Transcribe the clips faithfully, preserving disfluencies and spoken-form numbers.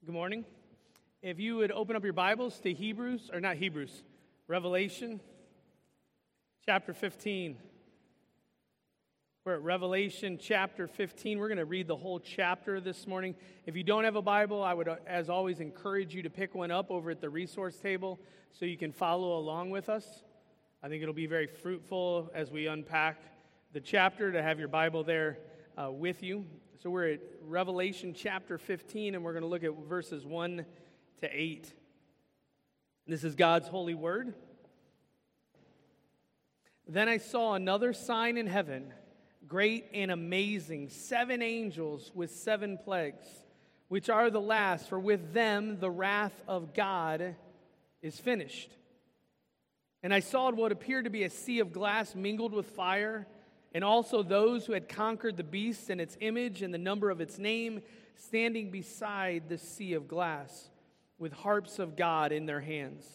Good morning. If you would open up your Bibles to Hebrews, or not Hebrews, Revelation chapter fifteen. We're at Revelation chapter fifteen. We're going to read the whole chapter this morning. If you don't have a Bible, I would, as always, encourage you to pick one up over at the resource table so you can follow along with us. I think it'll be very fruitful as we unpack the chapter to have your Bible there uh, with you. So we're at Revelation chapter fifteen, and we're going to look at verses one to eight. This is God's holy word. Then I saw another sign in heaven, great and amazing, seven angels with seven plagues, which are the last, for with them the wrath of God is finished. And I saw what appeared to be a sea of glass mingled with fire, and also those who had conquered the beast and its image and the number of its name, standing beside the sea of glass, with harps of God in their hands.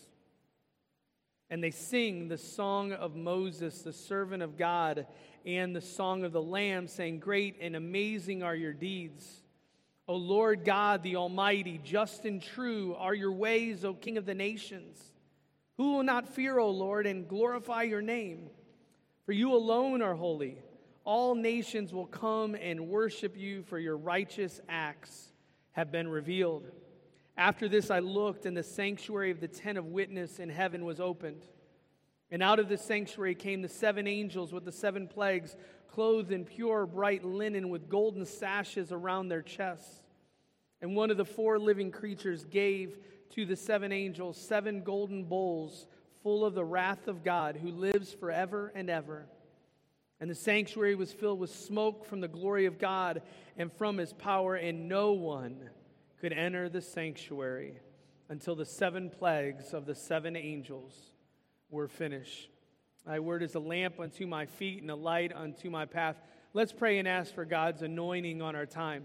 And they sing the song of Moses, the servant of God, and the song of the Lamb, saying, Great and amazing are your deeds, O Lord God, the Almighty. Just and true are your ways, O King of the nations. Who will not fear, O Lord, and glorify your name? For you alone are holy. All nations will come and worship you, for your righteous acts have been revealed. After this I looked, and the sanctuary of the tent of witness in heaven was opened. And out of the sanctuary came the seven angels with the seven plagues, clothed in pure bright linen with golden sashes around their chests. And one of the four living creatures gave to the seven angels seven golden bowls full of the wrath of God, who lives forever and ever. And the sanctuary was filled with smoke from the glory of God and from his power, and no one could enter the sanctuary until the seven plagues of the seven angels were finished. Thy word is a lamp unto my feet and a light unto my path. Let's pray and ask for God's anointing on our time.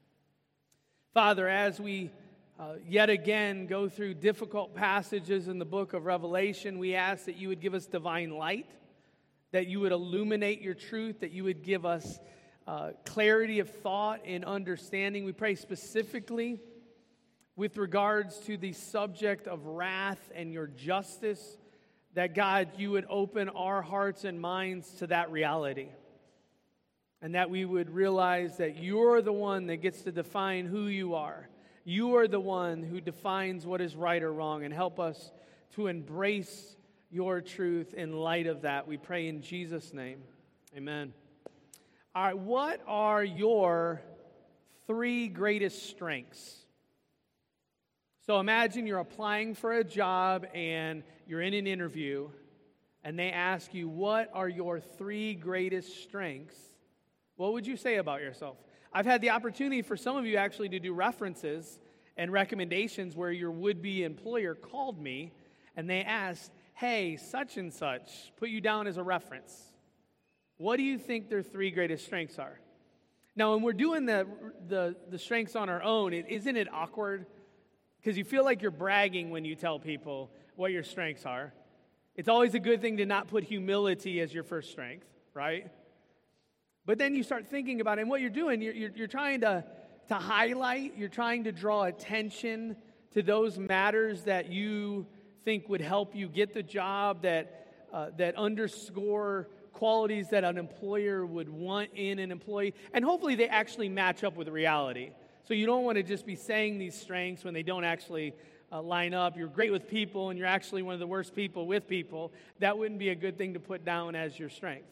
Father, as we uh, yet again go through difficult passages in the book of Revelation, we ask that you would give us divine light, that you would illuminate your truth, that you would give us Uh, clarity of thought and understanding. We pray specifically with regards to the subject of wrath and your justice, that God, you would open our hearts and minds to that reality, and that we would realize that you're the one that gets to define who you are. You are the one who defines what is right or wrong, and help us to embrace your truth in light of that. We pray in Jesus' name. Amen. All right, what are your three greatest strengths? So imagine you're applying for a job and you're in an interview, and they ask you, what are your three greatest strengths? What would you say about yourself? I've had the opportunity for some of you actually to do references and recommendations where your would-be employer called me and they asked, hey, such and such, put you down as a reference. What do you think their three greatest strengths are? Now, when we're doing the the, the strengths on our own, it, isn't it awkward? Because you feel like you're bragging when you tell people what your strengths are. It's always a good thing to not put humility as your first strength, right? But then you start thinking about it, and what you're doing, you're, you're, you're trying to, to highlight, you're trying to draw attention to those matters that you think would help you get the job, that uh, that underscore qualities that an employer would want in an employee, and hopefully they actually match up with reality. So you don't want to just be saying these strengths when they don't actually uh, line up. You're great with people, and you're actually one of the worst people with people. That wouldn't be a good thing to put down as your strength.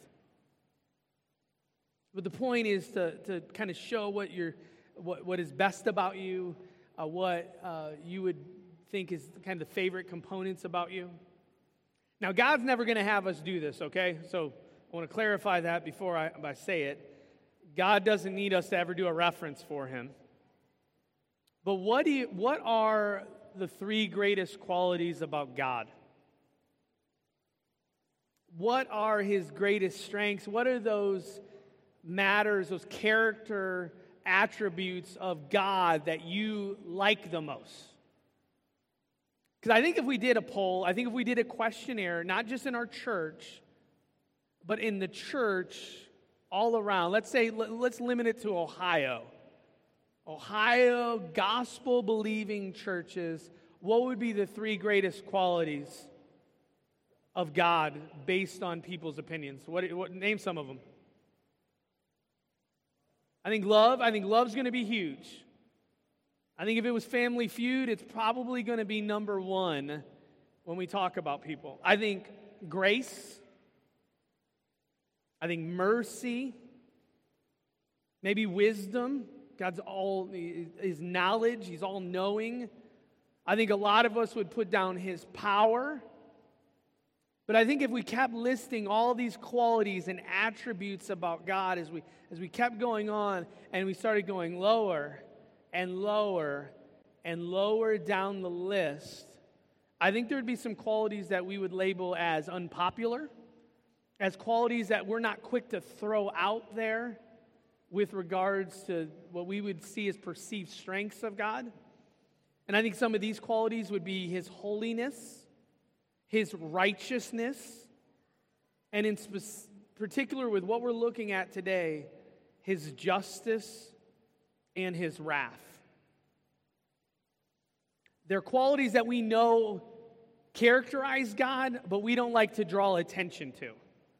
But the point is to, to kind of show what you're, what, what is best about you, uh, what uh, you would think is kind of the favorite components about you. Now, God's never going to have us do this, okay? So I want to clarify that before I, I say it. God doesn't need us to ever do a reference for him. But what do you, what are the three greatest qualities about God? What are his greatest strengths? What are those matters, those character attributes of God that you like the most? Because I think if we did a poll, I think if we did a questionnaire, not just in our church, but in the church all around, let's say, let's limit it to Ohio. Ohio gospel-believing churches, what would be the three greatest qualities of God based on people's opinions? What, what name some of them? I think love. I think love's going to be huge. I think if it was Family Feud, it's probably going to be number one when we talk about people. I think grace. I think mercy. Maybe wisdom. God's all, his knowledge, he's all knowing. I think a lot of us would put down his power. But I think if we kept listing all these qualities and attributes about God as we as we kept going on and we started going lower and lower and lower down the list, I think there would be some qualities that we would label as unpopular, as qualities that we're not quick to throw out there with regards to what we would see as perceived strengths of God. And I think some of these qualities would be his holiness, his righteousness, and in spe- particular with what we're looking at today, his justice and his wrath. They're qualities that we know characterize God, but we don't like to draw attention to.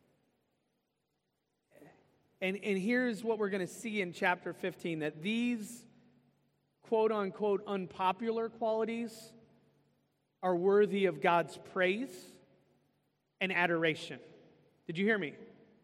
And, and here's what we're going to see in chapter fifteen, that these quote-unquote unpopular qualities are worthy of God's praise and adoration. Did you hear me?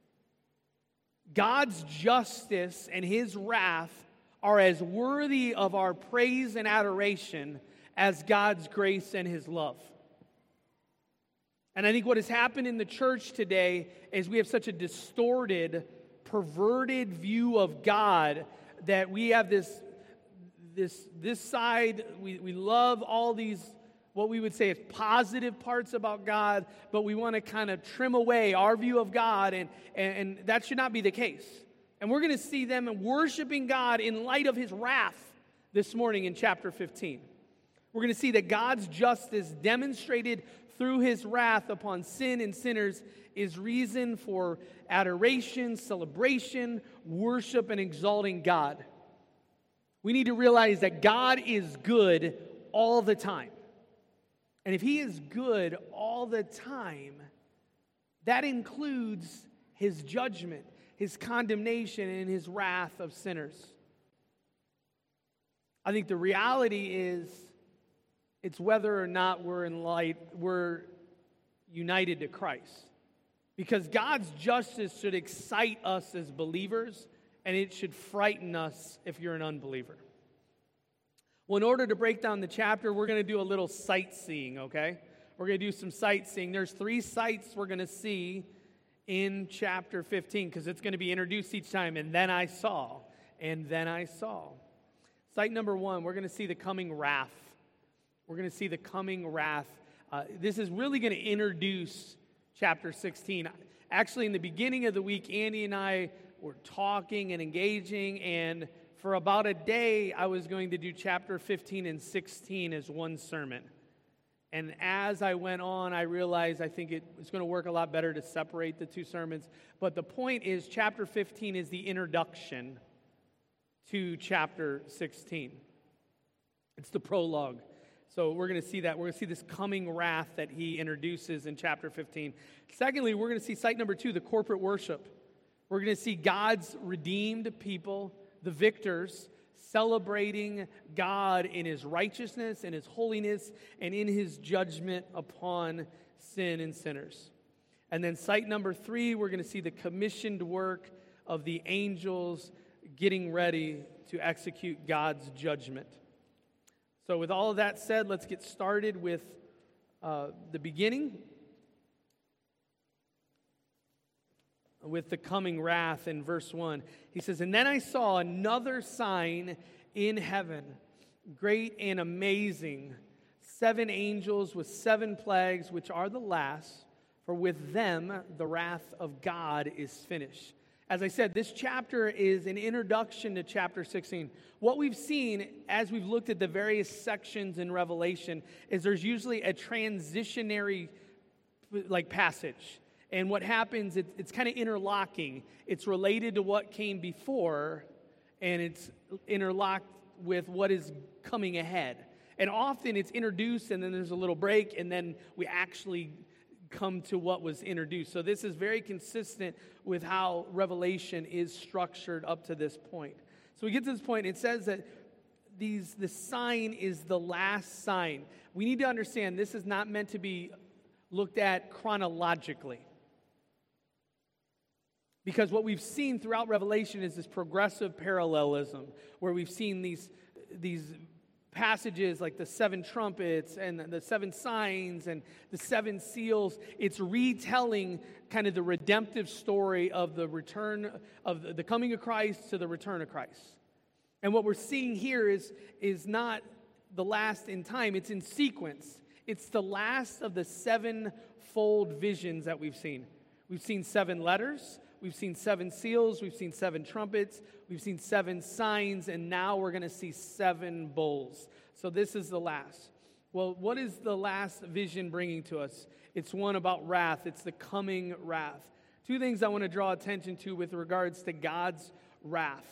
God's justice and his wrath are as worthy of our praise and adoration as God's grace and his love. And I think what has happened in the church today is we have such a distorted, perverted view of God that we have this this this side, we, we love all these, what we would say is positive parts about God, but we want to kind of trim away our view of God, and, and, and that should not be the case. And we're going to see them worshiping God in light of his wrath this morning in chapter fifteen. We're going to see that God's justice demonstrated through his wrath upon sin and sinners is reason for adoration, celebration, worship, and exalting God. We need to realize that God is good all the time. And if he is good all the time, that includes his judgment, his condemnation, and his wrath of sinners. I think the reality is it's whether or not we're in light, we're united to Christ. Because God's justice should excite us as believers, and it should frighten us if you're an unbeliever. Well, in order to break down the chapter, we're going to do a little sightseeing, okay? We're going to do some sightseeing. There's three sights we're going to see in chapter fifteen, because it's going to be introduced each time. And then I saw, and then I saw. Sight number one, we're going to see the coming wrath. We're going to see the coming wrath. Uh, this is really going to introduce chapter sixteen. Actually, in the beginning of the week, Andy and I were talking and engaging, and for about a day, I was going to do chapter fifteen and sixteen as one sermon. And as I went on, I realized I think it was going to work a lot better to separate the two sermons. But the point is, chapter fifteen is the introduction to chapter sixteen. It's the prologue. So we're going to see that. We're going to see this coming wrath that he introduces in chapter fifteen. Secondly, we're going to see sight number two, the corporate worship. We're going to see God's redeemed people, the victors, celebrating God in his righteousness and his holiness and in his judgment upon sin and sinners. And then sight number three, we're going to see the commissioned work of the angels getting ready to execute God's judgment. So with all of that said, let's get started with uh, the beginning, with the coming wrath in verse one. He says, "And then I saw another sign in heaven, great and amazing, seven angels with seven plagues, which are the last, for with them the wrath of God is finished." As I said, this chapter is an introduction to chapter sixteen. What we've seen as we've looked at the various sections in Revelation is there's usually a transitionary like passage. And what happens, it, it's kind of interlocking. It's related to what came before, and it's interlocked with what is coming ahead. And often it's introduced and then there's a little break and then we actually come to what was introduced. So this is very consistent with how Revelation is structured up to this point. So we get to this point, it says that these the sign is the last sign. We need to understand this is not meant to be looked at chronologically. Because what we've seen throughout Revelation is this progressive parallelism, where we've seen these, these passages like the seven trumpets and the seven signs and the seven seals. It's retelling kind of the redemptive story of the return of the, the coming of Christ to the return of Christ. And what we're seeing here is, is not the last in time, it's in sequence. It's the last of the sevenfold visions that we've seen. We've seen seven letters, we've seen seven seals, we've seen seven trumpets, we've seen seven signs, and now we're going to see seven bowls. So this is the last. Well, what is the last vision bringing to us? It's one about wrath. It's the coming wrath. Two things I want to draw attention to with regards to God's wrath.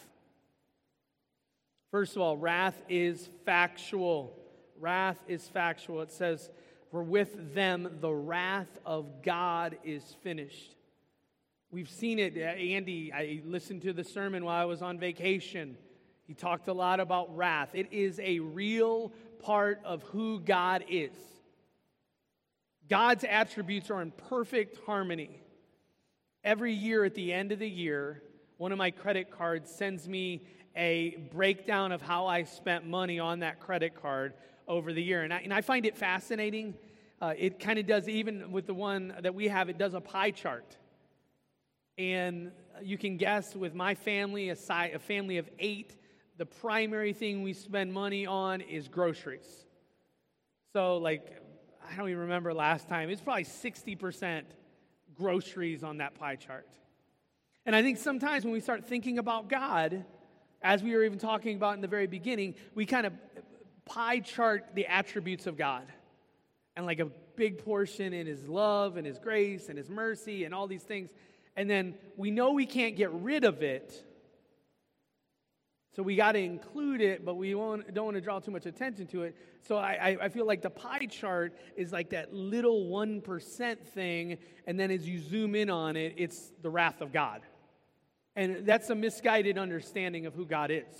First of all, wrath is factual. Wrath is factual. It says, "For with them the wrath of God is finished." We've seen it. Andy, I listened to the sermon while I was on vacation. He talked a lot about wrath. It is a real part of who God is. God's attributes are in perfect harmony. Every year at the end of the year, one of my credit cards sends me a breakdown of how I spent money on that credit card over the year. And I, and I find it fascinating. Uh, it kind of does, even with the one that we have, it does a pie chart. And you can guess with my family, a, si- a family of eight, the primary thing we spend money on is groceries. So like, I don't even remember last time, it's probably sixty percent groceries on that pie chart. And I think sometimes when we start thinking about God, as we were even talking about in the very beginning, we kind of pie chart the attributes of God. And like a big portion in His love and His grace and His mercy and all these things. And then we know we can't get rid of it. So we got to include it, but we won't, don't want to draw too much attention to it. So I, I feel like the pie chart is like that little one percent thing. And then as you zoom in on it, it's the wrath of God. And that's a misguided understanding of who God is.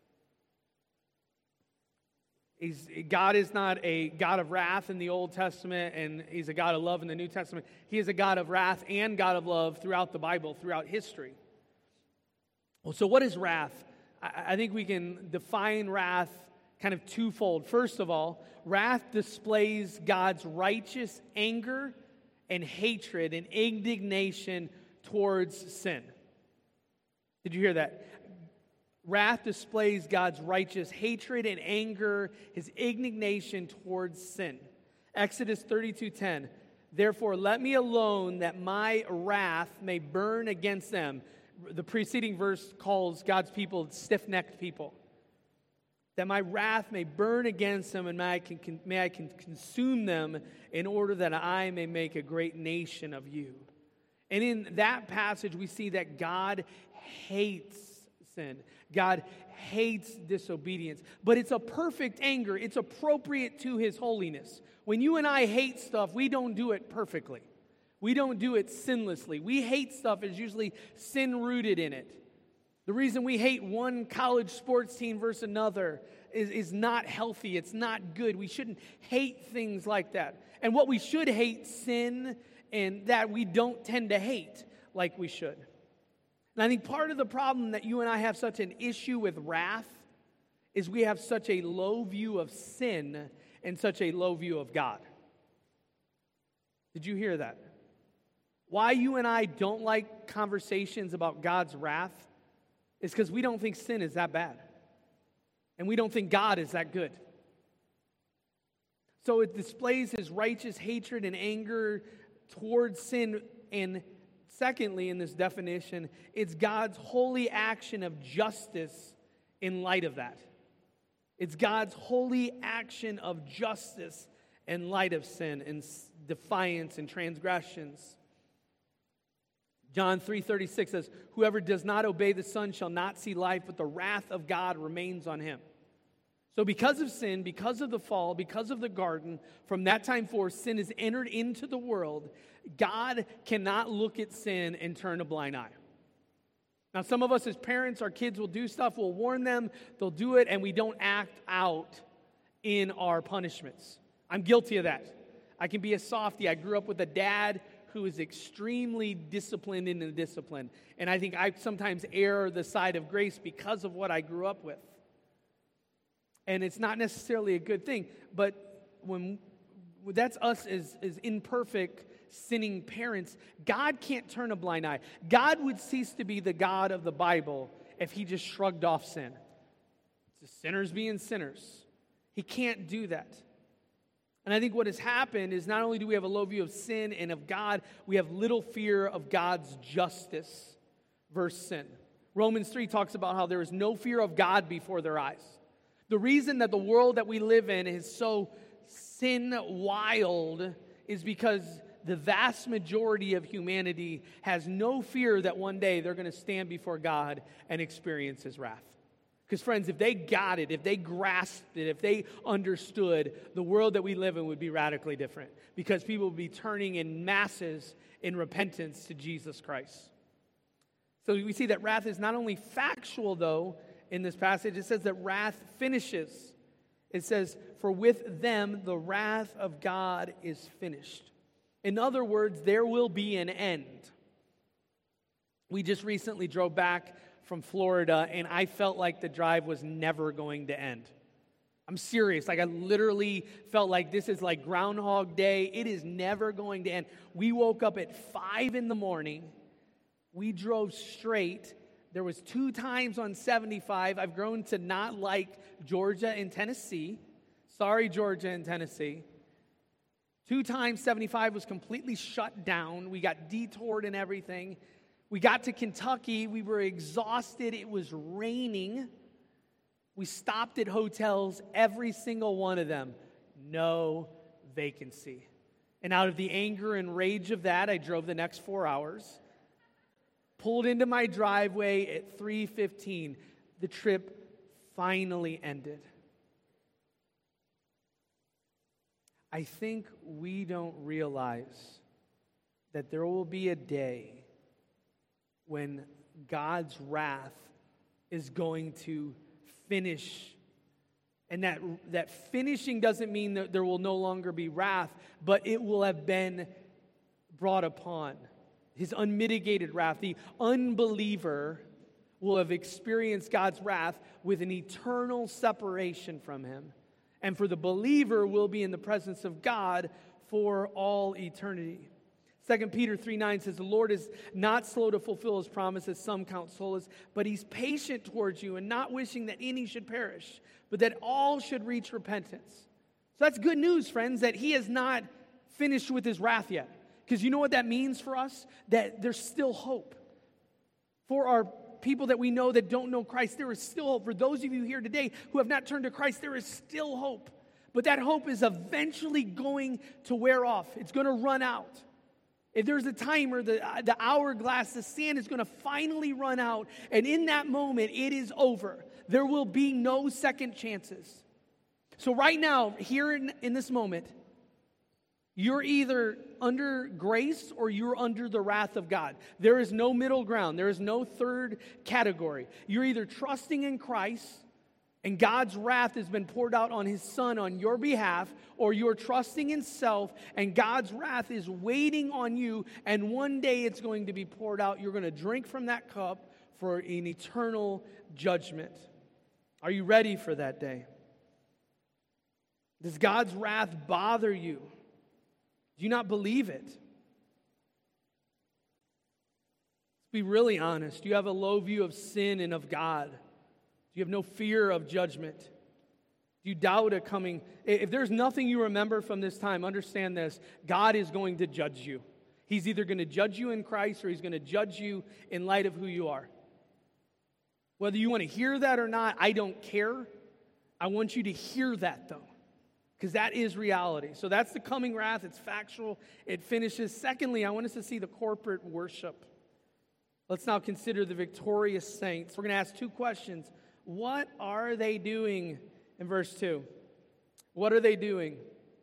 He's, God is not a God of wrath in the Old Testament, and He's a God of love in the New Testament. He is a God of wrath and God of love throughout the Bible, throughout history. Well, so what is wrath? I, I think we can define wrath kind of twofold. First of all, wrath displays God's righteous anger and hatred and indignation towards sin. Did you hear that? Wrath displays God's righteous hatred and anger, His indignation towards sin. Exodus thirty-two ten. Therefore, let me alone that my wrath may burn against them. The preceding verse calls God's people stiff-necked people. That my wrath may burn against them and may I can, may I can consume them in order that I may make a great nation of you. And in that passage, we see that God hates sin. God hates disobedience. But it's a perfect anger. It's appropriate to His holiness. When you and I hate stuff, we don't do it perfectly. We don't do it sinlessly. We hate stuff is usually sin-rooted in it. The reason we hate one college sports team versus another is, is not healthy. It's not good. We shouldn't hate things like that. And what we should hate, sin, and that we don't tend to hate like we should. And I think part of the problem that you and I have such an issue with wrath is we have such a low view of sin and such a low view of God. Did you hear that? Why you and I don't like conversations about God's wrath is because we don't think sin is that bad. And we don't think God is that good. So it displays His righteous hatred and anger towards sin. And secondly, in this definition, it's God's holy action of justice in light of that. It's God's holy action of justice in light of sin and defiance and transgressions. John three thirty-six says, whoever does not obey the Son shall not see life, but the wrath of God remains on him. So because of sin, because of the fall, because of the garden, from that time forth, sin has entered into the world. God cannot look at sin and turn a blind eye. Now, some of us as parents, our kids will do stuff, we'll warn them, they'll do it, and we don't act out in our punishments. I'm guilty of that. I can be a softie. I grew up with a dad who is extremely disciplined in the discipline. And I think I sometimes err the side of grace because of what I grew up with. And it's not necessarily a good thing, but when that's us as, as imperfect, sinning parents, God can't turn a blind eye. God would cease to be the God of the Bible if he just shrugged off sin. It's the sinners being sinners. He can't do that. And I think what has happened is not only do we have a low view of sin and of God, we have little fear of God's justice versus sin. Romans three talks about how there is no fear of God before their eyes. The reason that the world that we live in is so sin-wild is because the vast majority of humanity has no fear that one day they're going to stand before God and experience his wrath. Because friends, if they got it, if they grasped it, if they understood, the world that we live in would be radically different. Because people would be turning in masses in repentance to Jesus Christ. So we see that wrath is not only factual, though, in this passage. It says that wrath finishes. It says, for with them the wrath of God is finished. In other words, there will be an end. We just recently drove back from Florida, and I felt like the drive was never going to end. I'm serious. Like, I literally felt like this is like Groundhog Day. It is never going to end. We woke up at five in the morning. We drove straight. There was two times on seventy-five. I've grown to not like Georgia and Tennessee. Sorry, Georgia and Tennessee. Two times seventy-five was completely shut down. We got detoured and everything. We got to Kentucky. We were exhausted. It was raining. We stopped at hotels, every single one of them. No vacancy. And out of the anger and rage of that, I drove the next four hours. Pulled into my driveway at three fifteen. The trip finally ended. I think we don't realize that there will be a day when God's wrath is going to finish. And that, that finishing doesn't mean that there will no longer be wrath, but it will have been brought upon. His unmitigated wrath. The unbeliever will have experienced God's wrath with an eternal separation from him. And for the believer, will be in the presence of God for all eternity. Second Peter three nine says, the Lord is not slow to fulfill his promise, as some count slowness, but he's patient towards you and not wishing that any should perish, but that all should reach repentance. So that's good news, friends, that he has not finished with his wrath yet. Because you know what that means for us? That there's still hope. For our people that we know that don't know Christ, there is still hope. For those of you here today who have not turned to Christ, there is still hope. But that hope is eventually going to wear off. It's going to run out. If there's a timer, the, the hourglass, the sand is going to finally run out. And in that moment, it is over. There will be no second chances. So right now, here in, in this moment, you're either under grace or you're under the wrath of God. There is no middle ground. There is no third category. You're either trusting in Christ and God's wrath has been poured out on his Son on your behalf, or you're trusting in self and God's wrath is waiting on you, and one day it's going to be poured out. You're going to drink from that cup for an eternal judgment. Are you ready for that day? Does God's wrath bother you? Do you not believe it? Let's be really honest. Do you have a low view of sin and of God? Do you have no fear of judgment? Do you doubt a coming? If there's nothing you remember from this time, understand this. God is going to judge you. He's either going to judge you in Christ or he's going to judge you in light of who you are. Whether you want to hear that or not, I don't care. I want you to hear that, though. Because that is reality. So that's the coming wrath. It's factual. It finishes. Secondly, I want us to see the corporate worship. Let's now consider the victorious saints. We're going to ask two questions. What are they doing? in verse two. What are they doing?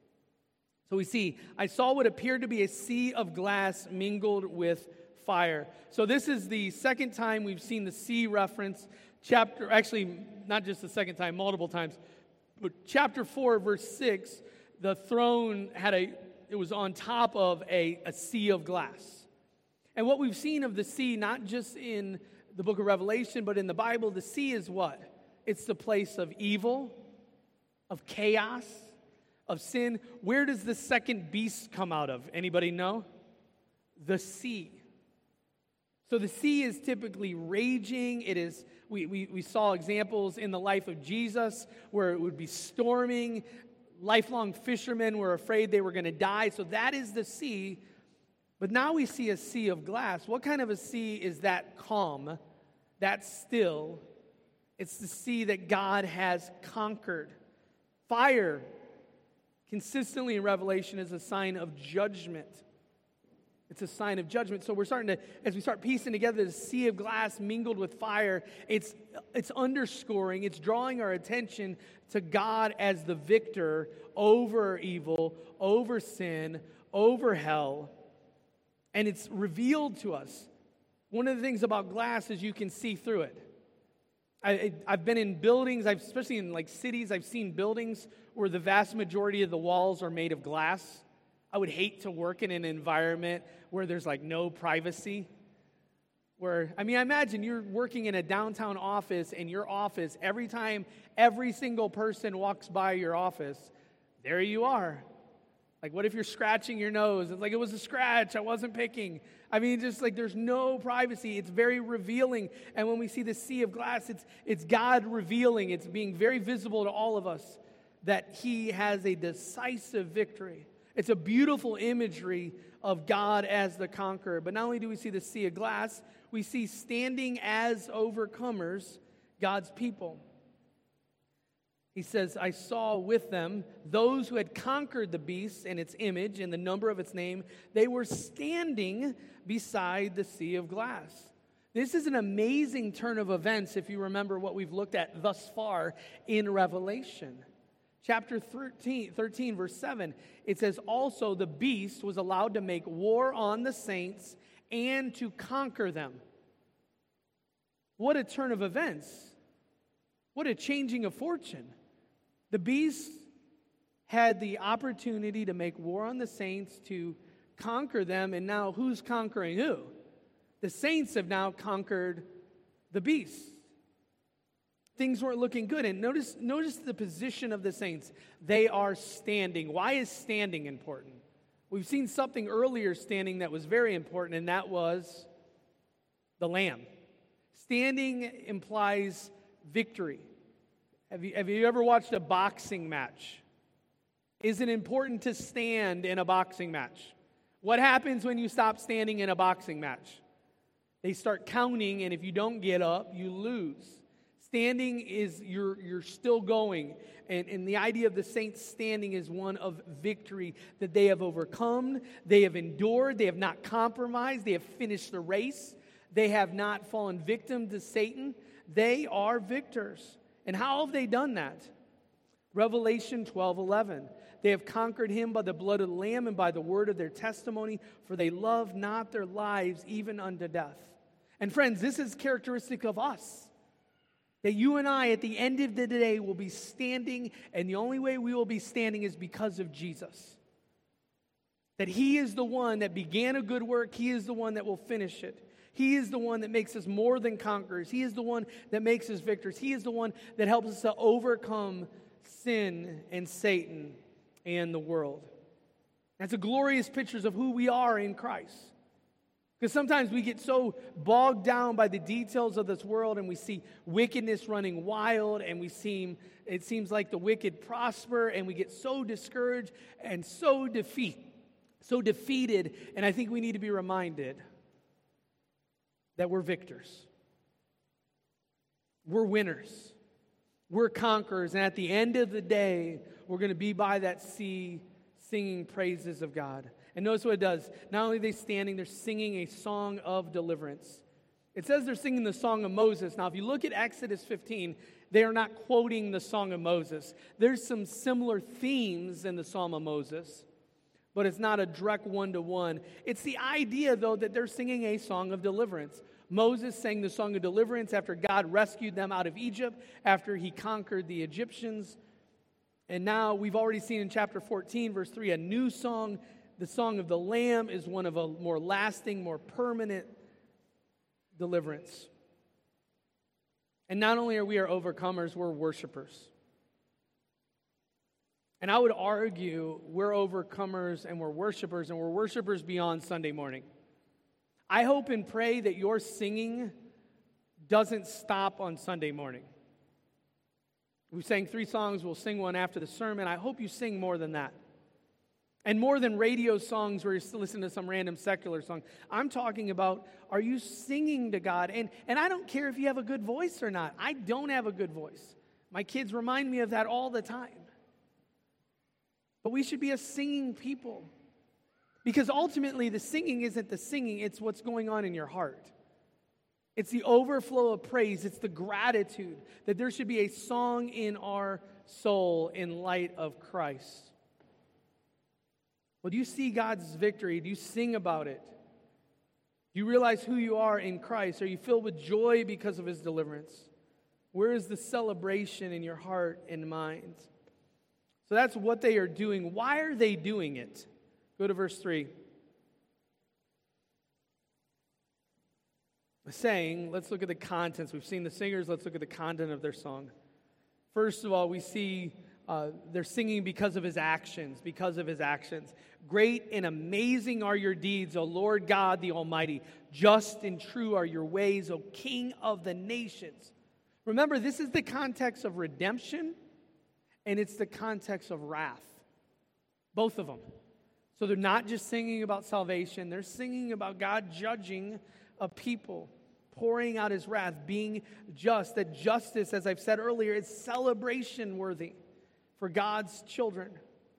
So we see, I saw what appeared to be a sea of glass mingled with fire. So this is the second time we've seen the sea reference. Chapter, actually, not just the second time, multiple times. But chapter four, verse six, the throne had a, it was on top of a, a sea of glass. And what we've seen of the sea, not just in the book of Revelation, but in the Bible, the sea is what? It's the place of evil, of chaos, of sin. Where does the second beast come out of? Anybody know? The sea. So the sea is typically raging. It is, we, we, we saw examples in the life of Jesus where it would be storming. Lifelong fishermen were afraid they were going to die. So that is the sea. But now we see a sea of glass. What kind of a sea is that calm, that still? It's the sea that God has conquered. Fire, consistently in Revelation, is a sign of judgment. It's a sign of judgment. So we're starting to, as we start piecing together the sea of glass mingled with fire, it's, it's underscoring, it's drawing our attention to God as the victor over evil, over sin, over hell. And it's revealed to us. One of the things about glass is you can see through it. I, I've been in buildings, I've, especially in like cities, I've seen buildings where the vast majority of the walls are made of glass. I would hate to work in an environment where there's like no privacy. Where, I mean, I imagine you're working in a downtown office, and your office, every time every single person walks by your office, there you are. Like, what if you're scratching your nose? It's like, it was a scratch, I wasn't picking. I mean, just like there's no privacy. It's very revealing. And when we see the sea of glass, it's, it's God revealing. It's being very visible to all of us that He has a decisive victory. It's a beautiful imagery of God as the conqueror. But not only do we see the sea of glass, we see standing as overcomers God's people. He says, I saw with them those who had conquered the beast and its image and the number of its name. They were standing beside the sea of glass. This is an amazing turn of events if you remember what we've looked at thus far in Revelation. Chapter thirteen, thirteen, verse seven, it says, also the beast was allowed to make war on the saints and to conquer them. What a turn of events. What a changing of fortune. The beast had the opportunity to make war on the saints, to conquer them, and now who's conquering who? The saints have now conquered the beast. Things weren't looking good. And notice, notice the position of the saints. They are standing. Why is standing important? We've seen something earlier standing that was very important, and that was the Lamb. Standing implies victory. Have you, have you ever watched a boxing match? Is it important to stand in a boxing match? What happens when you stop standing in a boxing match? They start counting, and if you don't get up, you lose. Standing is you're, you're still going. And, and the idea of the saints standing is one of victory, that they have overcome, they have endured, they have not compromised, they have finished the race, they have not fallen victim to Satan. They are victors. And how have they done that? Revelation twelve eleven. They have conquered him by the blood of the Lamb and by the word of their testimony, for they love not their lives even unto death. And friends, this is characteristic of us. That you and I, at the end of the day, will be standing, and the only way we will be standing is because of Jesus. That He is the one that began a good work. He is the one that will finish it. He is the one that makes us more than conquerors. He is the one that makes us victors. He is the one that helps us to overcome sin and Satan and the world. That's a glorious picture of who we are in Christ. Because sometimes we get so bogged down by the details of this world, and we see wickedness running wild, and we seem it seems like the wicked prosper, and we get so discouraged and so defeat, so defeated. And I think we need to be reminded that we're victors. We're winners. We're conquerors. And at the end of the day, we're going to be by that sea singing praises of God. And notice what it does. Not only are they standing, they're singing a song of deliverance. It says they're singing the song of Moses. Now, if you look at Exodus fifteen, They are not quoting the Song of Moses. There's some similar themes in the Psalm of Moses, but it's not a direct one-to-one. It's the idea, though, that they're singing a song of deliverance. Moses sang the song of deliverance after God rescued them out of Egypt, after he conquered the Egyptians. And now we've already seen in chapter fourteen, verse three, a new song. The song of the Lamb is one of a more lasting, more permanent deliverance. And not only are we our overcomers, we're worshipers. And I would argue we're overcomers and we're worshipers, and we're worshipers beyond Sunday morning. I hope and pray that your singing doesn't stop on Sunday morning. We sang three songs, we'll sing one after the sermon. I hope you sing more than that. And more than radio songs where you listen to some random secular song. I'm talking about, are you singing to God? And, and I don't care if you have a good voice or not. I don't have a good voice. My kids remind me of that all the time. But we should be a singing people. Because ultimately, the singing isn't the singing, it's what's going on in your heart. It's the overflow of praise. It's the gratitude that there should be a song in our soul in light of Christ. Well, do you see God's victory? Do you sing about it? Do you realize who you are in Christ? Are you filled with joy because of his deliverance? Where is the celebration in your heart and mind? So that's what they are doing. Why are they doing it? Go to verse three. Saying, let's look at the contents. We've seen the singers. Let's look at the content of their song. First of all, we see uh, they're singing because of his actions, because of his actions. Great and amazing are your deeds, O Lord God the Almighty. Just and true are your ways, O King of the nations. Remember, this is the context of redemption, and it's the context of wrath. Both of them. So they're not just singing about salvation. They're singing about God judging a people, pouring out his wrath, being just. That justice, as I've said earlier, is celebration worthy for God's children.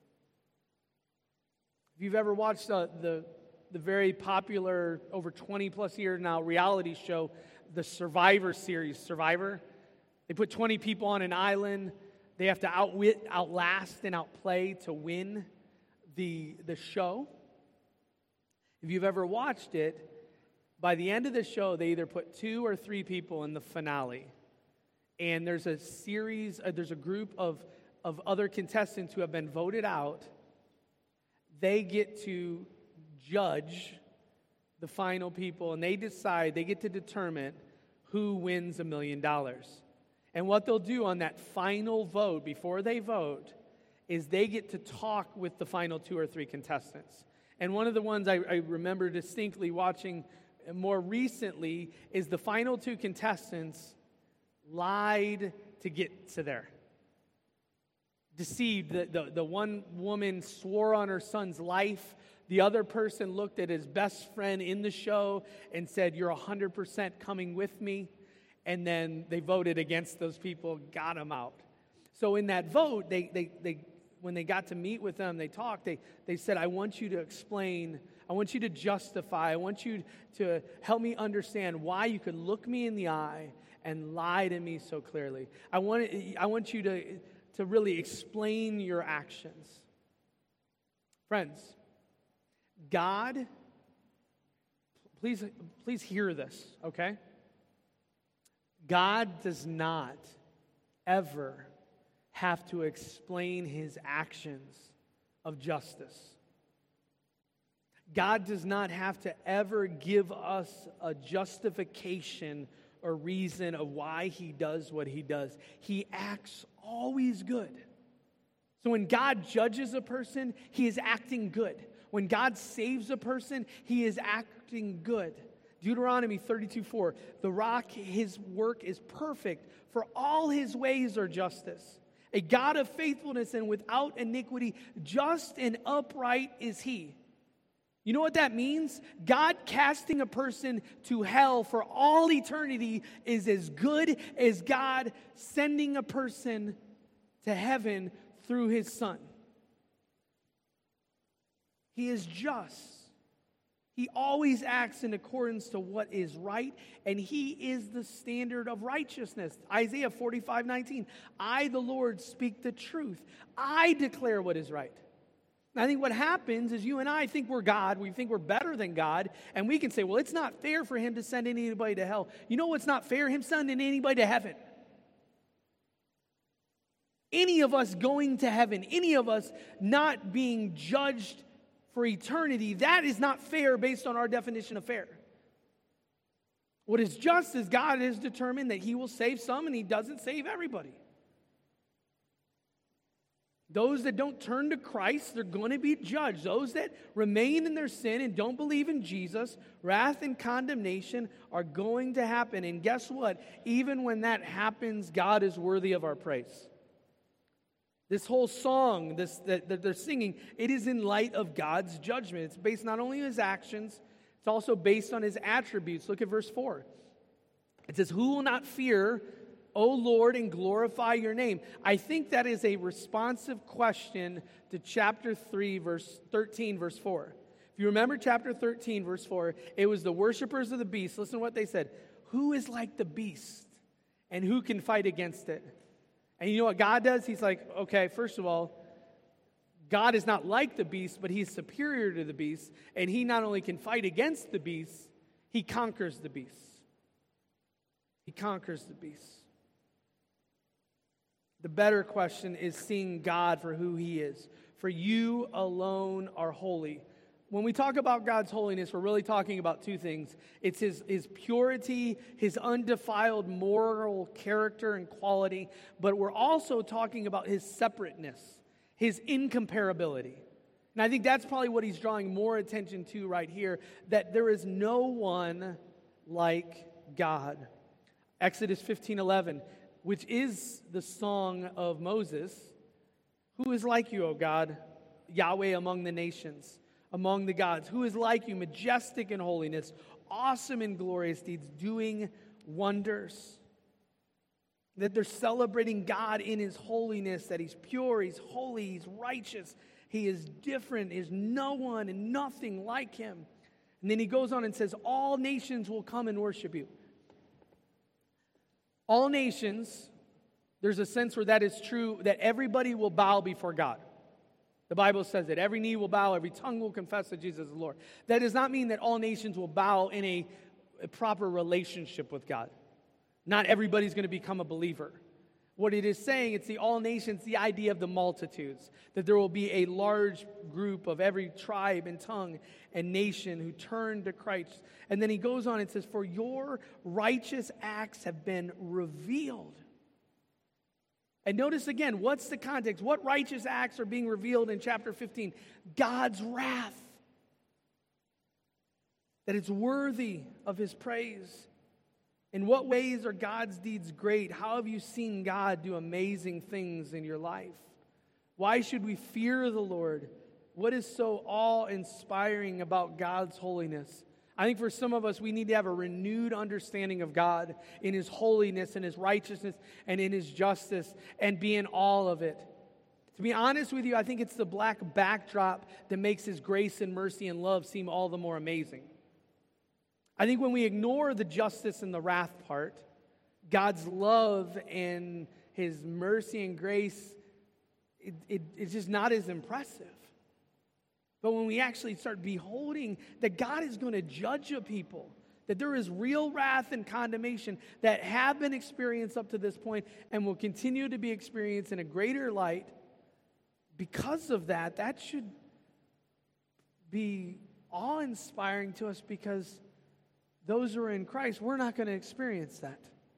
If you've ever watched uh, the, the very popular, over twenty plus years now, reality show, the Survivor series, Survivor, they put twenty people on an island. They have to outwit, outlast, and outplay to win the, the show. If you've ever watched it, by the end of the show, they either put two or three people in the finale. And there's a series, uh, there's a group of, of other contestants who have been voted out. They get to judge the final people, and they decide, they get to determine who wins a million dollars. And what they'll do on that final vote, before they vote, is they get to talk with the final two or three contestants. And one of the ones I, I remember distinctly watching more recently is the final two contestants lied to get to there. Deceived. The, the, the one woman swore on her son's life. The other person looked at his best friend in the show and said, "You're one hundred percent coming with me." And then they voted against those people, got them out. So in that vote, they, they, they when they got to meet with them, they talked, they, they said, "I want you to explain, I want you to justify, I want you to help me understand why you could look me in the eye and lie to me so clearly. I want, I want you to, to really explain your actions." Friends, God, please, please hear this, okay? God does not ever have to explain his actions of justice. God does not have to ever give us a justification or reason of why he does what he does. He acts always good. So when God judges a person, he is acting good. When God saves a person, he is acting good. Deuteronomy thirty-two four, "The rock, his work is perfect, for all his ways are justice. A God of faithfulness and without iniquity, just and upright is he." You know what that means? God casting a person to hell for all eternity is as good as God sending a person to heaven through his Son. He is just. He always acts in accordance to what is right, and he is the standard of righteousness. Isaiah forty-five nineteen, I, the Lord, speak the truth. I declare what is right. I think what happens is you and I think we're God, we think we're better than God, and we can say, well, it's not fair for him to send anybody to hell. You know what's not fair? Him sending anybody to heaven. Any of us going to heaven, any of us not being judged for eternity, that is not fair based on our definition of fair. What is just is God has determined that he will save some and he doesn't save everybody. Those that don't turn to Christ, they're going to be judged. Those that remain in their sin and don't believe in Jesus, wrath and condemnation are going to happen. And guess what? Even when that happens, God is worthy of our praise. This whole song this, that, that they're singing, it is in light of God's judgment. It's based not only on his actions, it's also based on his attributes. Look at verse four. It says, who will not fear, O Lord, and glorify your name? I think that is a responsive question to chapter three, verse thirteen, verse four. If you remember chapter thirteen, verse four, it was the worshipers of the beast. Listen to what they said. Who is like the beast, and who can fight against it? And you know what God does? He's like, okay, first of all, God is not like the beast, but he's superior to the beast. And he not only can fight against the beast, he conquers the beast. He conquers the beast. The better question is seeing God for who he is. For you alone are holy. When we talk about God's holiness, we're really talking about two things. It's his, his purity, his undefiled moral character and quality, but we're also talking about his separateness, his incomparability. And I think that's probably what he's drawing more attention to right here, that there is no one like God. Exodus fifteen eleven, which is the song of Moses. Who is like you, O God, Yahweh among the nations? Among the gods, who is like you, majestic in holiness, awesome in glorious deeds, doing wonders. That they're celebrating God in his holiness, that he's pure, he's holy, he's righteous, he is different, there's no one and nothing like him. And then he goes on and says, all nations will come and worship you. All nations, there's a sense where that is true, that everybody will bow before God. The Bible says that every knee will bow, every tongue will confess that Jesus is Lord. That does not mean that all nations will bow in a, a proper relationship with God. Not everybody's going to become a believer. What it is saying, it's the all nations, the idea of the multitudes. That there will be a large group of every tribe and tongue and nation who turn to Christ. And then he goes on and says, for your righteous acts have been revealed. And notice again, what's the context? What righteous acts are being revealed in chapter fifteen? God's wrath. That it's worthy of his praise. In what ways are God's deeds great? How have you seen God do amazing things in your life? Why should we fear the Lord? What is so awe-inspiring about God's holiness? I think for some of us, we need to have a renewed understanding of God in his holiness and his righteousness and in his justice and be in all of it. To be honest with you, I think it's the black backdrop that makes his grace and mercy and love seem all the more amazing. I think when we ignore the justice and the wrath part, God's love and his mercy and grace, it, it, it's just not as impressive. But when we actually start beholding that God is going to judge a people, that there is real wrath and condemnation that have been experienced up to this point and will continue to be experienced in a greater light, because of that, that should be awe-inspiring to us, because those who are in Christ, we're not going to experience that.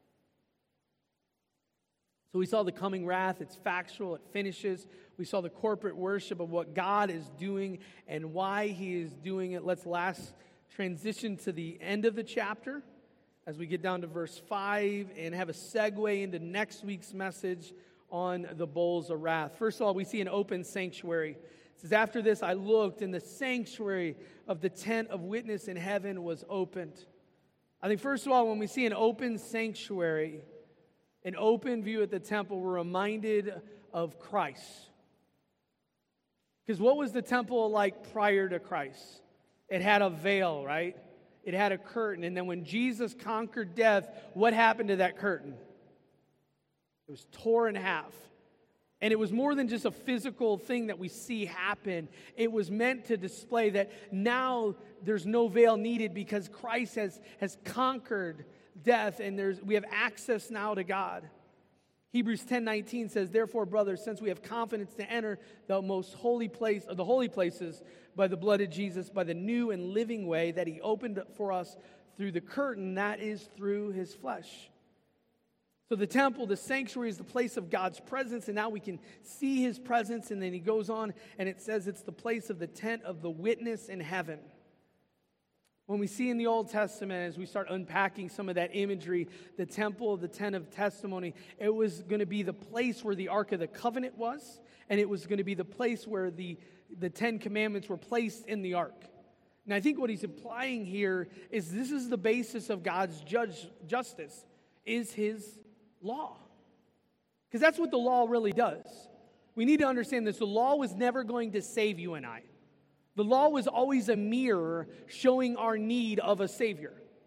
So we saw the coming wrath. It's factual. It finishes. We saw the corporate worship of what God is doing and why he is doing it. Let's last transition to the end of the chapter as we get down to verse five and have a segue into next week's message on the bowls of wrath. First of all, we see an open sanctuary. It says, after this I looked, and the sanctuary of the tent of witness in heaven was opened. I think first of all, when we see an open sanctuary, an open view at the temple, we're reminded of Christ. Because what was the temple like prior to Christ? It had a veil, right? It had a curtain. And then when Jesus conquered death, what happened to that curtain? It was torn in half. And it was more than just a physical thing that we see happen. It was meant to display that now there's no veil needed because Christ has, has conquered death and there's we have access now to God. Hebrews ten nineteen says, "Therefore, brothers, since we have confidence to enter the most holy place, or the holy places by the blood of Jesus, by the new and living way that he opened for us through the curtain, that is through his flesh." So the temple, the sanctuary, is the place of God's presence, and now we can see his presence. And then he goes on, and it says it's the place of the tent of the witness in heaven. When we see in the Old Testament, as we start unpacking some of that imagery, the temple, the tent of testimony, it was going to be the place where the Ark of the Covenant was, and it was going to be the place where the, the Ten Commandments were placed in the Ark. And I think what he's implying here is this is the basis of God's judge, justice, is his law. Because that's what the law really does. We need to understand this. The law was never going to save you and I. The law was always a mirror showing our need of a Savior.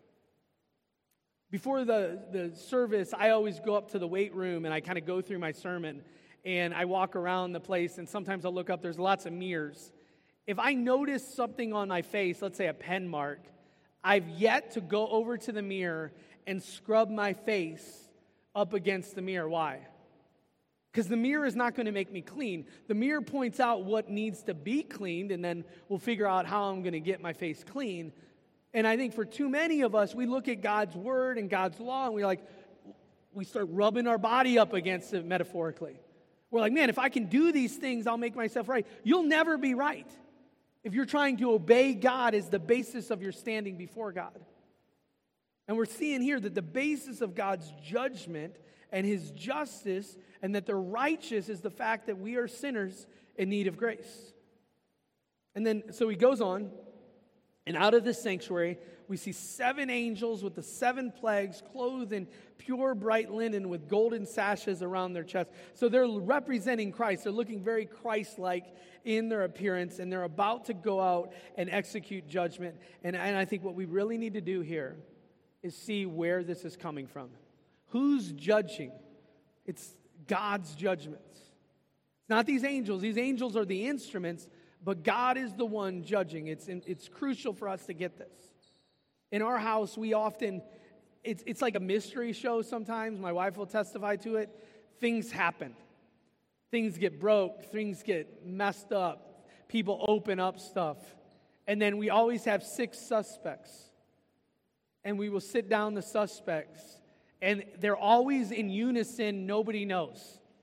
Before the, the service, I always go up to the weight room and I kind of go through my sermon and I walk around the place and sometimes I'll look up, there's lots of mirrors. If I notice something on my face, let's say a pen mark, I've yet to go over to the mirror and scrub my face up against the mirror. Why? Because the mirror is not going to make me clean. The mirror points out what needs to be cleaned, and then we'll figure out how I'm going to get my face clean. And I think for too many of us, we look at God's word and God's law, and we like, we start rubbing our body up against it metaphorically. We're like, man, if I can do these things, I'll make myself right. You'll never be right if you're trying to obey God as the basis of your standing before God. And we're seeing here that the basis of God's judgment and his justice and that they're righteous is the fact that we are sinners in need of grace. And then, so he goes on, and out of this sanctuary, we see seven angels with the seven plagues, clothed in pure bright linen with golden sashes around their chests. So they're representing Christ. They're looking very Christ-like in their appearance, and they're about to go out and execute judgment. And, and I think what we really need to do here is see where this is coming from. Who's judging? It's God's judgments. It's not these angels. These angels are the instruments, but God is the one judging. It's, it's crucial for us to get this. In our house, we often, it's, it's like a mystery show sometimes. My wife will testify to it. Things happen. Things get broke. Things get messed up. People open up stuff. And then we always have six suspects. And we will sit down the suspects. And they're always in unison. Nobody knows.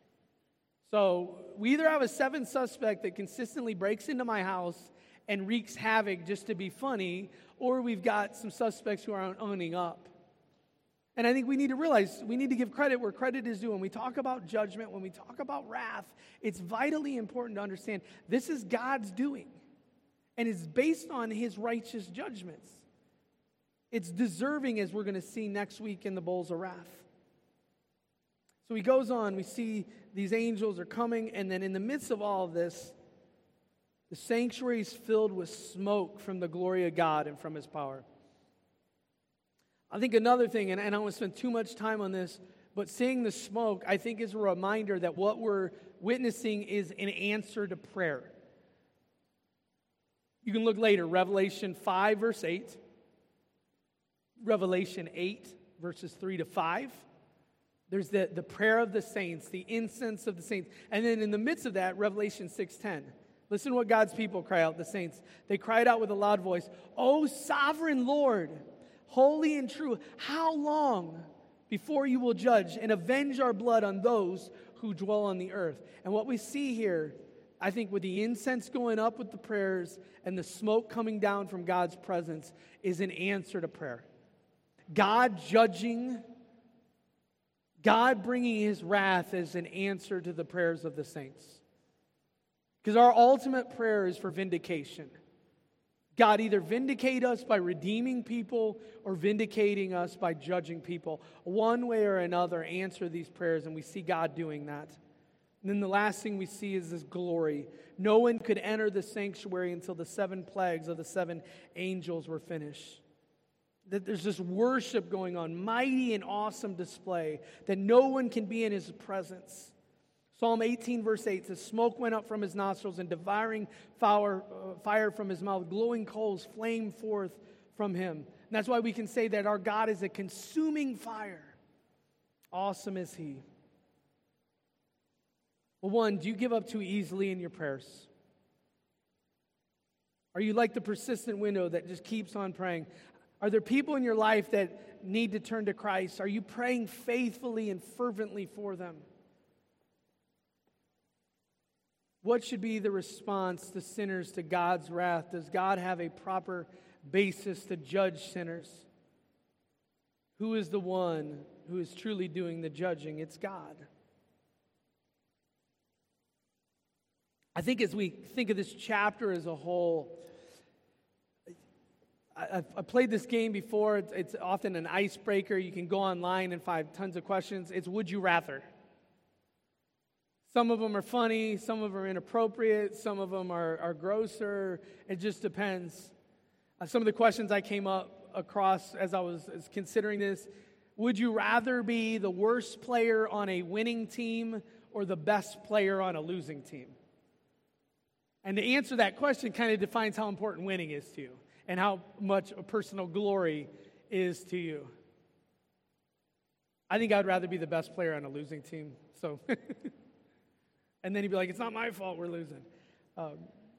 So we either have a seventh suspect that consistently breaks into my house and wreaks havoc just to be funny, or we've got some suspects who aren't owning up. And I think we need to realize, we need to give credit where credit is due. When we talk about judgment, when we talk about wrath, it's vitally important to understand this is God's doing. And it's based on his righteous judgments. It's deserving, as we're going to see next week in the bowls of wrath. So he goes on, we see these angels are coming, and then in the midst of all of this, the sanctuary is filled with smoke from the glory of God and from his power. I think another thing, and I don't want to spend too much time on this, but seeing the smoke, I think, is a reminder that what we're witnessing is an answer to prayer. You can look later, Revelation five, verse eight. Revelation eight, verses three to five. There's the, the prayer of the saints, the incense of the saints. And then in the midst of that, Revelation six ten. Listen to what God's people cry out, the saints. They cried out with a loud voice, "O sovereign Lord, holy and true, how long before you will judge and avenge our blood on those who dwell on the earth?" And what we see here, I think with the incense going up with the prayers and the smoke coming down from God's presence, is an answer to prayer. God judging, God bringing his wrath as an answer to the prayers of the saints. Because our ultimate prayer is for vindication. God either vindicate us by redeeming people or vindicating us by judging people. One way or another, answer these prayers, and we see God doing that. And then the last thing we see is this glory. No one could enter the sanctuary until the seven plagues of the seven angels were finished. That there's this worship going on, mighty and awesome display, that no one can be in his presence. Psalm eighteen, verse eight says, smoke went up from his nostrils and devouring fire, uh, fire from his mouth, glowing coals flamed forth from him. And that's why we can say that our God is a consuming fire. Awesome is he. Well, one, do you give up too easily in your prayers? Are you like the persistent widow that just keeps on praying? Are there people in your life that need to turn to Christ? Are you praying faithfully and fervently for them? What should be the response to sinners to God's wrath? Does God have a proper basis to judge sinners? Who is the one who is truly doing the judging? It's God. I think as we think of this chapter as a whole, I've, I've played this game before. It's, it's often an icebreaker. You can go online and find tons of questions. It's would you rather. Some of them are funny. Some of them are inappropriate. Some of them are, are grosser. It just depends. Uh, some of the questions I came up across as I was as considering this, would you rather be the worst player on a winning team or the best player on a losing team? And to answer that question kind of defines how important winning is to you and how much a personal glory is to you. I think I'd rather be the best player on a losing team. So, and then you'd be like, it's not my fault we're losing. Um,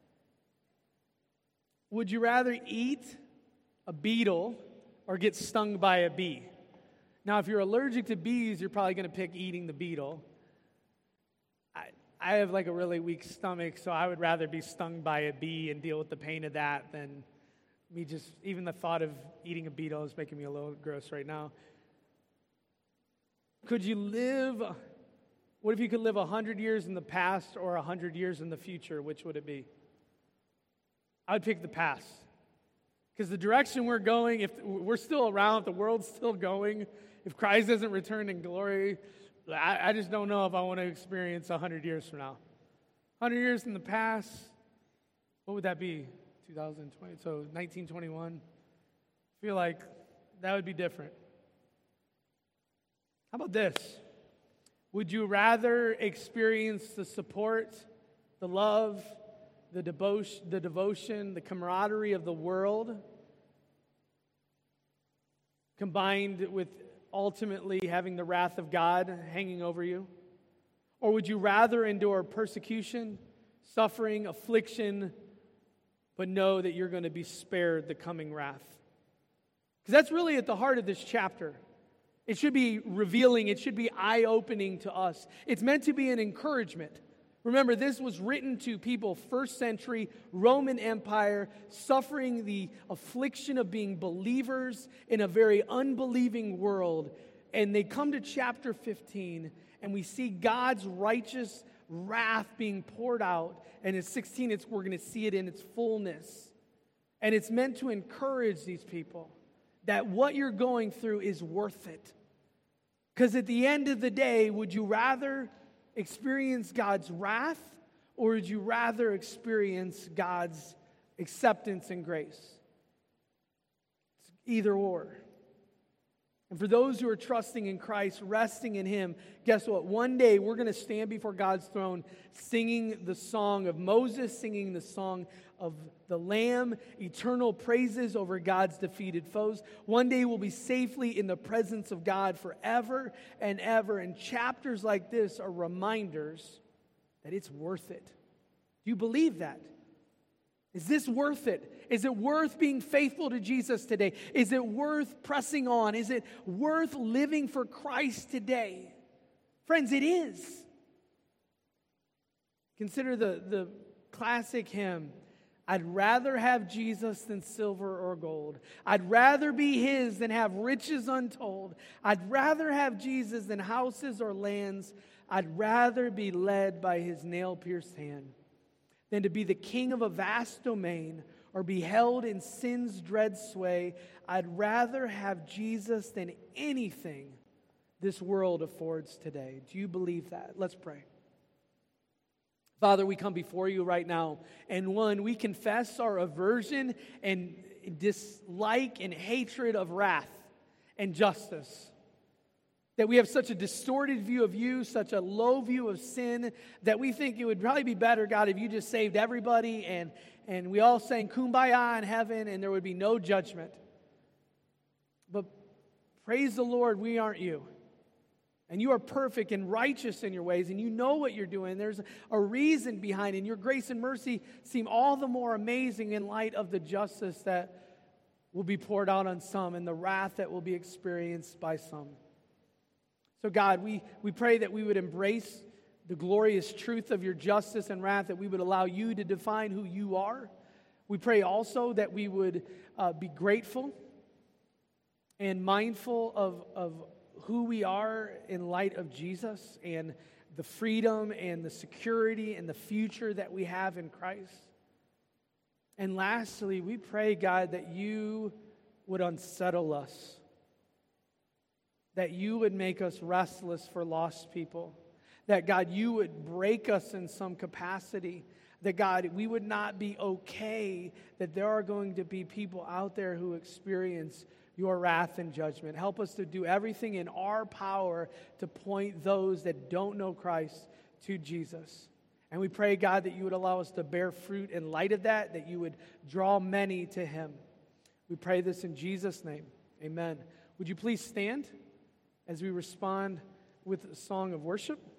would you rather eat a beetle or get stung by a bee? Now, if you're allergic to bees, you're probably going to pick eating the beetle. I have like a really weak stomach, so I would rather be stung by a bee and deal with the pain of that than me just, even the thought of eating a beetle is making me a little gross right now. Could you live, what if you could live one hundred years in the past or one hundred years in the future? Which would it be? I would pick the past. Because the direction we're going, if we're still around, if the world's still going, if Christ doesn't return in glory, I, I just don't know if I want to experience one hundred years from now. one hundred years in the past, what would that be? two thousand twenty, so nineteen twenty-one. I feel like that would be different. How about this? Would you rather experience the support, the love, the devotion, the devotion, the camaraderie of the world, combined with ultimately having the wrath of God hanging over you? Or would you rather endure persecution, suffering, affliction, but know that you're going to be spared the coming wrath? Because that's really at the heart of this chapter. It should be revealing. It should be eye-opening to us. It's meant to be an encouragement. Remember, this was written to people, first century Roman Empire, suffering the affliction of being believers in a very unbelieving world. And they come to chapter fifteen, and we see God's righteous wrath being poured out. And in sixteen, it's, we're going to see it in its fullness. And it's meant to encourage these people that what you're going through is worth it. Because at the end of the day, would you rather experience God's wrath, or would you rather experience God's acceptance and grace? It's either or. And for those who are trusting in Christ, resting in Him, guess what? One day we're going to stand before God's throne singing the song of Moses, singing the song of the Lamb, eternal praises over God's defeated foes. One day we'll be safely in the presence of God forever and ever. And chapters like this are reminders that it's worth it. Do you believe that? Is this worth it? Is it worth being faithful to Jesus today? Is it worth pressing on? Is it worth living for Christ today? Friends, it is. Consider the, the classic hymn, I'd rather have Jesus than silver or gold. I'd rather be His than have riches untold. I'd rather have Jesus than houses or lands. I'd rather be led by His nail-pierced hand than to be the king of a vast domain or be held in sin's dread sway. I'd rather have Jesus than anything this world affords today. Do you believe that? Let's pray. Father, we come before you right now, and one, we confess our aversion and dislike and hatred of wrath and justice. That we have such a distorted view of you, such a low view of sin, that we think it would probably be better, God, if you just saved everybody and, and we all sang Kumbaya in heaven and there would be no judgment. But praise the Lord, we aren't you. And you are perfect and righteous in your ways, and you know what you're doing. There's a reason behind it, and your grace and mercy seem all the more amazing in light of the justice that will be poured out on some and the wrath that will be experienced by some. So God, we, we pray that we would embrace the glorious truth of your justice and wrath, that we would allow you to define who you are. We pray also that we would uh, be grateful and mindful of, of who we are in light of Jesus and the freedom and the security and the future that we have in Christ. And lastly, we pray, God, that you would unsettle us. That you would make us restless for lost people. That, God, you would break us in some capacity. That, God, we would not be okay that there are going to be people out there who experience your wrath and judgment. Help us to do everything in our power to point those that don't know Christ to Jesus. And we pray, God, that you would allow us to bear fruit in light of that, that you would draw many to him. We pray this in Jesus' name. Amen. Would you please stand as we respond with a song of worship?